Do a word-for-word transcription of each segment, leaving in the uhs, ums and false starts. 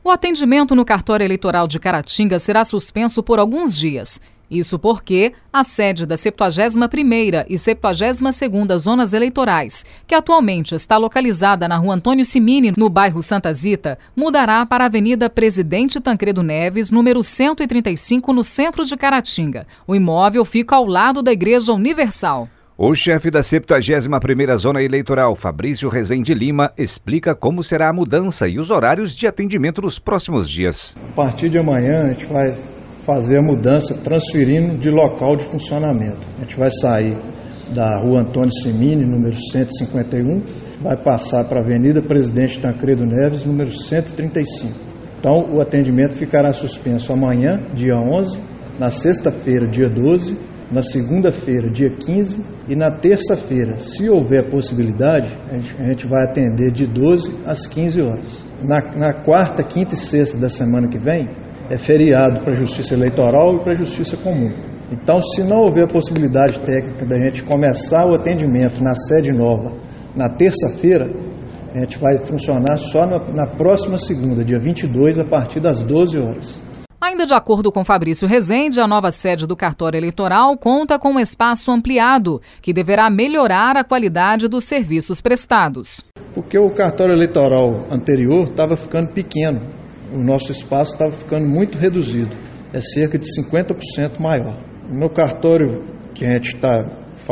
O atendimento no cartório eleitoral de Caratinga será suspenso por alguns dias. Isso porque a sede da septuagésima primeira e septuagésima segunda Zonas Eleitorais, que atualmente está localizada na Rua Antônio Cimini, no bairro Santa Zita, mudará para a Avenida Presidente Tancredo Neves, número cento e trinta e cinco, no centro de Caratinga. O imóvel fica ao lado da Igreja Universal. O chefe da septuagésima primeira Zona Eleitoral, Fabrício Rezende Lima, explica como será a mudança e os horários de atendimento nos próximos dias. A partir de amanhã a gente vai fazer a mudança transferindo de local de funcionamento. A gente vai sair da Rua Antônio Cimini, número cento e cinquenta e um, vai passar para a Avenida Presidente Tancredo Neves, número cento e trinta e cinco. Então o atendimento ficará suspenso amanhã, dia onze, na sexta-feira, dia doze, na segunda-feira, dia quinze, e na terça-feira, se houver possibilidade, a gente, a gente vai atender de doze às quinze horas. Na, na quarta, quinta e sexta da semana que vem, é feriado para a Justiça Eleitoral e para a Justiça Comum. Então, se não houver possibilidade técnica da gente começar o atendimento na sede nova na terça-feira, a gente vai funcionar só na, na próxima segunda, dia vinte e dois, a partir das doze horas. Ainda de acordo com Fabrício Rezende, a nova sede do cartório eleitoral conta com um espaço ampliado, que deverá melhorar a qualidade dos serviços prestados. Porque o cartório eleitoral anterior estava ficando pequeno, o nosso espaço estava ficando muito reduzido, é cerca de cinquenta por cento maior. No cartório que a gente está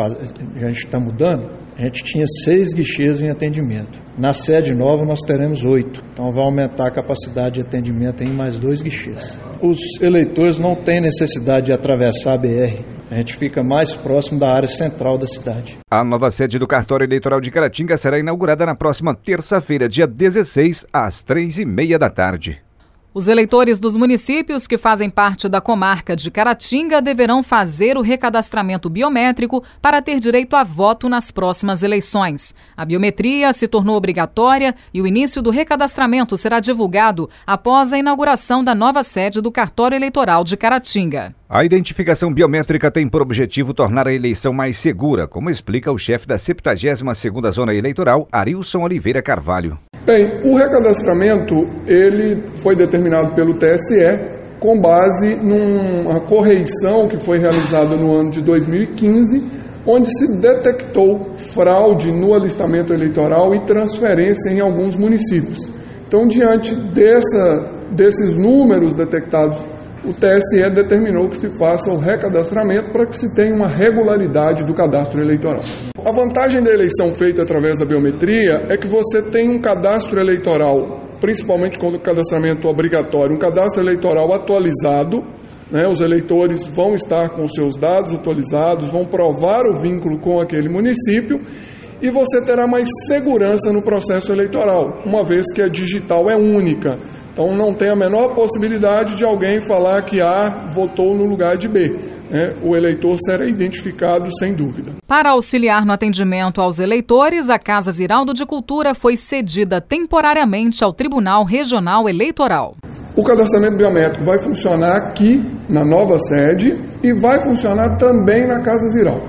a gente está mudando, a gente tinha seis guichês em atendimento. Na sede nova nós teremos oito, então vai aumentar a capacidade de atendimento em mais dois guichês. Os eleitores não têm necessidade de atravessar a B R, a gente fica mais próximo da área central da cidade. A nova sede do cartório eleitoral de Caratinga será inaugurada na próxima terça-feira, dia dezesseis, às três e meia da tarde. Os eleitores dos municípios que fazem parte da comarca de Caratinga deverão fazer o recadastramento biométrico para ter direito a voto nas próximas eleições. A biometria se tornou obrigatória e o início do recadastramento será divulgado após a inauguração da nova sede do cartório eleitoral de Caratinga. A identificação biométrica tem por objetivo tornar a eleição mais segura, como explica o chefe da septuagésima segunda Zona Eleitoral, Arilson Oliveira Carvalho. Bem, o recadastramento ele foi determinado pelo T S E com base numa correição que foi realizada no ano de dois mil e quinze, onde se detectou fraude no alistamento eleitoral e transferência em alguns municípios. Então, diante dessa, desses números detectados, o T S E determinou que se faça o recadastramento para que se tenha uma regularidade do cadastro eleitoral. A vantagem da eleição feita através da biometria é que você tem um cadastro eleitoral, principalmente com o cadastramento obrigatório, um cadastro eleitoral atualizado, né? Os eleitores vão estar com os seus dados atualizados, vão provar o vínculo com aquele município e você terá mais segurança no processo eleitoral, uma vez que a digital é única. Então não tem a menor possibilidade de alguém falar que A votou no lugar de B. Né? O eleitor será identificado sem dúvida. Para auxiliar no atendimento aos eleitores, a Casa Ziraldo de Cultura foi cedida temporariamente ao Tribunal Regional Eleitoral. O cadastramento biométrico vai funcionar aqui na nova sede e vai funcionar também na Casa Ziraldo.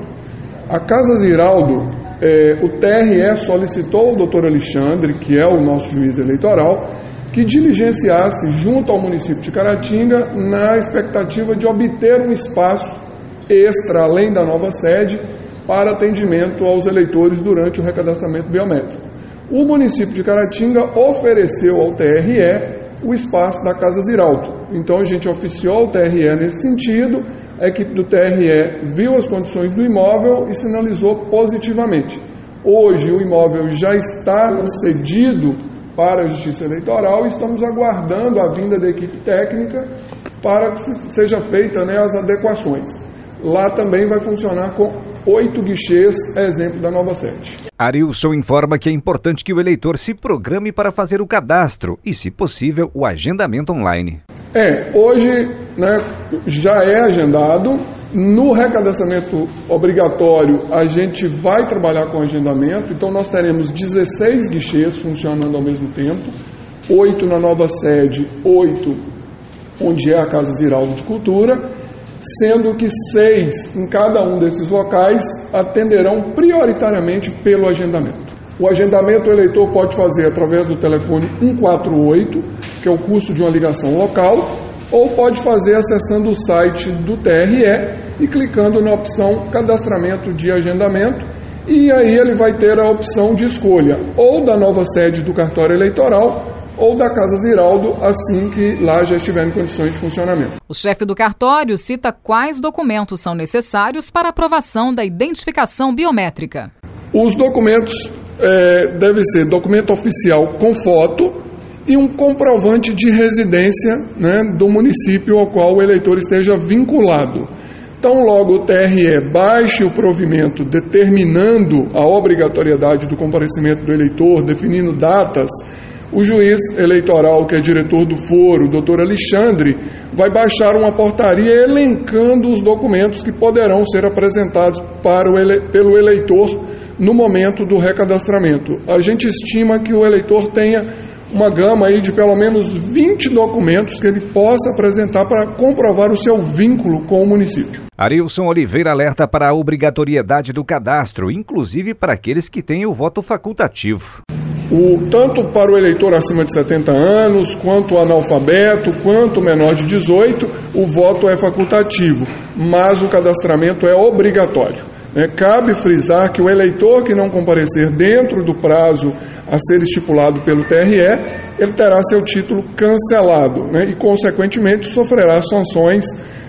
A Casa Ziraldo, eh, o T R E solicitou ao doutor Alexandre, que é o nosso juiz eleitoral, que diligenciasse junto ao município de Caratinga na expectativa de obter um espaço extra, além da nova sede, para atendimento aos eleitores durante o recadastramento biométrico. O município de Caratinga ofereceu ao T R E o espaço da Casa Ziraldo. Então a gente oficiou ao T R E nesse sentido, a equipe do T R E viu as condições do imóvel e sinalizou positivamente. Hoje o imóvel já está cedido para a Justiça Eleitoral e estamos aguardando a vinda da equipe técnica para que seja feita, né, as adequações. Lá também vai funcionar com oito guichês, exemplo da nova sede. Arilson informa que é importante que o eleitor se programe para fazer o cadastro e, se possível, o agendamento online. É, hoje, né, já é agendado. No recadastramento obrigatório, a gente vai trabalhar com agendamento, então nós teremos dezesseis guichês funcionando ao mesmo tempo, oito na nova sede, oito onde é a Casa Ziraldo de Cultura, sendo que seis em cada um desses locais atenderão prioritariamente pelo agendamento. O agendamento o eleitor pode fazer através do telefone um quatro oito, que é o custo de uma ligação local, ou pode fazer acessando o site do T R E e clicando na opção cadastramento de agendamento, e aí ele vai ter a opção de escolha ou da nova sede do cartório eleitoral ou da Casa Ziraldo, assim que lá já estiver em condições de funcionamento. O chefe do cartório cita quais documentos são necessários para aprovação da identificação biométrica. Os documentos é, devem ser documento oficial com foto e um comprovante de residência, né, do município ao qual o eleitor esteja vinculado. Então, logo o T R E baixe o provimento determinando a obrigatoriedade do comparecimento do eleitor, definindo datas, o juiz eleitoral, que é diretor do foro, o doutor Alexandre, vai baixar uma portaria elencando os documentos que poderão ser apresentados para o ele... pelo eleitor no momento do recadastramento. A gente estima que o eleitor tenha uma gama aí de pelo menos vinte documentos que ele possa apresentar para comprovar o seu vínculo com o município. Arilson Oliveira alerta para a obrigatoriedade do cadastro, inclusive para aqueles que têm o voto facultativo. O, tanto para o eleitor acima de setenta anos, quanto o analfabeto, quanto o menor de dezoito, o voto é facultativo, mas o cadastramento é obrigatório. É, cabe frisar que o eleitor que não comparecer dentro do prazo a ser estipulado pelo T R E, ele terá seu título cancelado, né, e, consequentemente, sofrerá sanções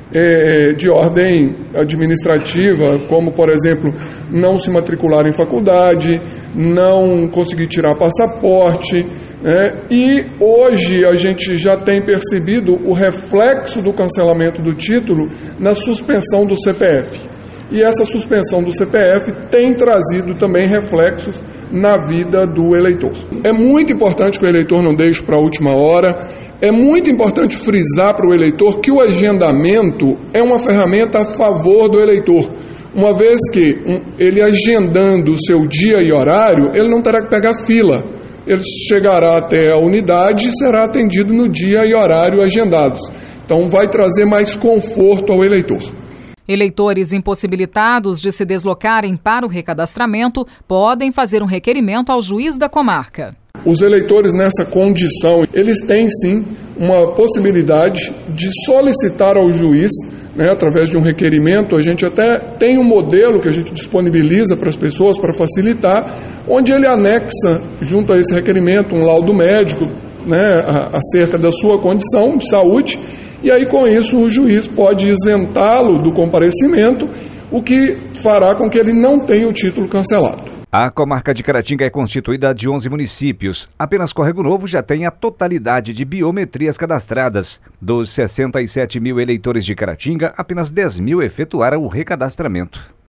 é, de ordem administrativa, como, por exemplo, não se matricular em faculdade, não conseguir tirar passaporte, né, e hoje a gente já tem percebido o reflexo do cancelamento do título na suspensão do C P F. E essa suspensão do C P F tem trazido também reflexos na vida do eleitor. É muito importante que o eleitor não deixe para a última hora, é muito importante frisar para o eleitor que o agendamento é uma ferramenta a favor do eleitor, uma vez que um, ele agendando o seu dia e horário, ele não terá que pegar fila, ele chegará até a unidade e será atendido no dia e horário agendados. Então vai trazer mais conforto ao eleitor. Eleitores impossibilitados de se deslocarem para o recadastramento podem fazer um requerimento ao juiz da comarca. Os eleitores nessa condição, eles têm sim uma possibilidade de solicitar ao juiz, né, através de um requerimento. A gente até tem um modelo que a gente disponibiliza para as pessoas para facilitar, onde ele anexa junto a esse requerimento um laudo médico, né, acerca da sua condição de saúde. E aí, com isso, o juiz pode isentá-lo do comparecimento, o que fará com que ele não tenha o título cancelado. A comarca de Caratinga é constituída de onze municípios. Apenas Córrego Novo já tem a totalidade de biometrias cadastradas. Dos sessenta e sete mil eleitores de Caratinga, apenas dez mil efetuaram o recadastramento.